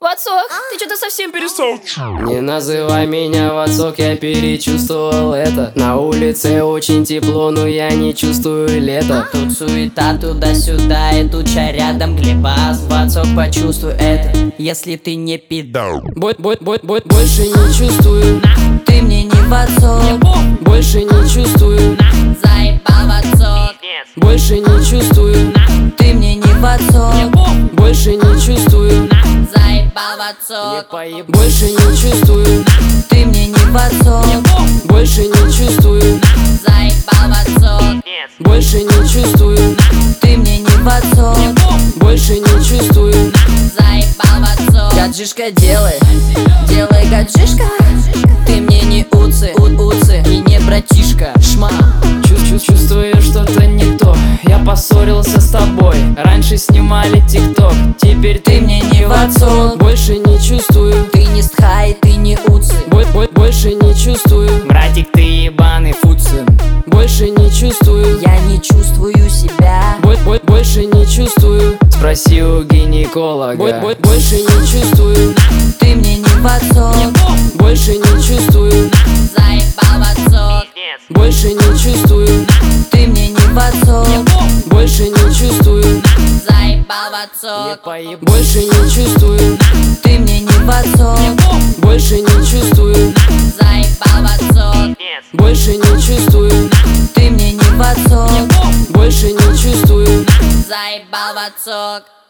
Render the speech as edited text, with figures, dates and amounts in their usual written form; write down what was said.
Вацок, ты что-то совсем перестал. Не называй меня Вацок, я перечувствовал это. На улице очень тепло, но я не чувствую лето. Тут суета туда-сюда, и туча рядом глебас. Вацок, почувствуй это, если ты не пидор. Больше не чувствую. Ты мне не Вацок, Больше не чувствую. заебал Вацок. Больше не чувствую. Ты мне не Вацок, Больше не чувствую. заебал Вацок. Больше не чувствую. Ты мне не Вацок, Больше не чувствую. заебал Вацок. Больше не чувствую. Ты мне не Вацок, Больше не чувствую. заебал Вацок. Гаджишка делай гаджишка. Ты мне не уцы, и не братишка. Шма. Чувствую что-то не то. Я поссорился с тобой. Раньше снимали тикток, теперь Ты мне не Вацок, Больше не чувствую. ты не стхай, ты не уцы. Больше не чувствую. Братик, ты ебаный фуцин. Больше не чувствую. Я не чувствую себя. Больше не чувствую. Спроси у гинеколога. Больше не чувствую. Ты мне не Вацок, Больше не чувствую. заебал Вацок. Больше не чувствую. Ты мне не Вацок, Больше не чувствую. заебал Вацок. Больше не чувствую. Ты мне не Вацок, Больше не чувствую. заебал Вацок. Больше не чувствую. Ты мне не Вацок, Больше не чувствую. заебал Вацок.